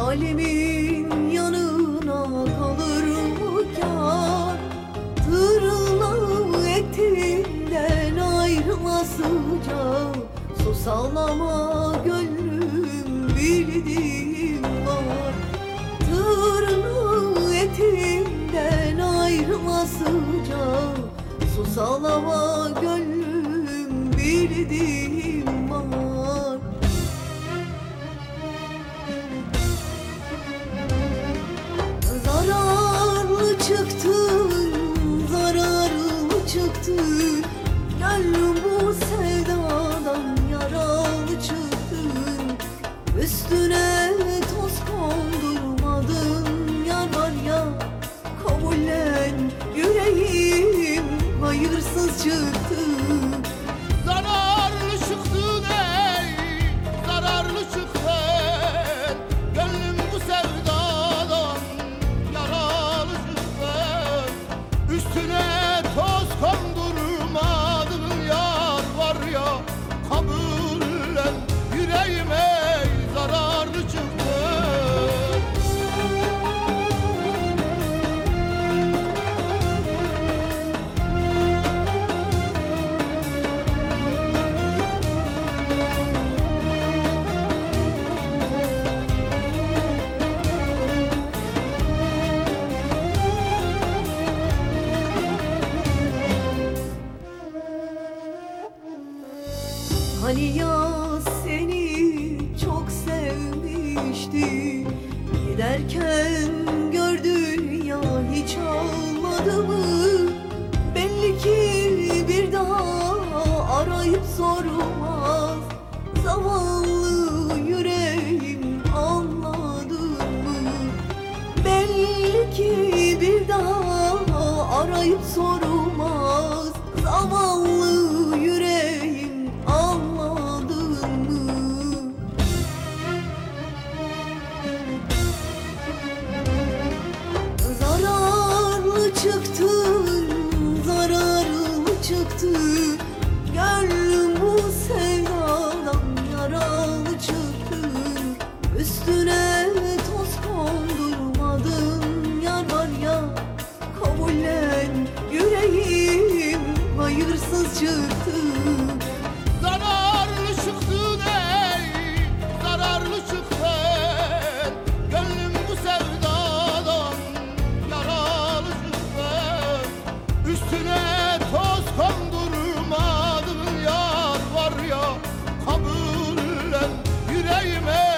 Alemin yanına kalır mı kâr? Tırnağı etinden ayrılasıca sus ağlama gönlüm bildiğim var. Tırnağı etinden ayrılasıca sus ağlama gönlüm bildiğim var. Zararlı çıktın, zararlı çıktın, gönlüm bu sevdadan yaralı çıktın. Üstüne toz kondurmadın yar var ya, kabullen yüreğim hayırsız çıktı. Zararlı çıktın ey, zararlı çıktın, gönlüm bu sevdadan yaralı çıktın. Üstüne toz kondurmadın yar var ya, kabullen yüreğime zararlı çıktın. Hani ya seni çok sevmişti, giderken gördün ya hiç olmadı mı? Belli ki bir daha arayıp sormaz zavallı yüreğim, anladın mı? Belli ki bir daha arayıp sormaz zavallı yüreğim, anladın mı? Zararlı çıktın, zararlı çıktın, gönlüm bu sevdadan yaralı çıktı. Üstüne toz kondurmadın yar var ya, kabullen yüreğim hayırsız çıktı. Zararlı çıktın ey, zararlı çıktın, gönlüm bu sevdadan yaralı çıktın. Üstüne toz kondurmadın yar var ya, kabullen yüreğime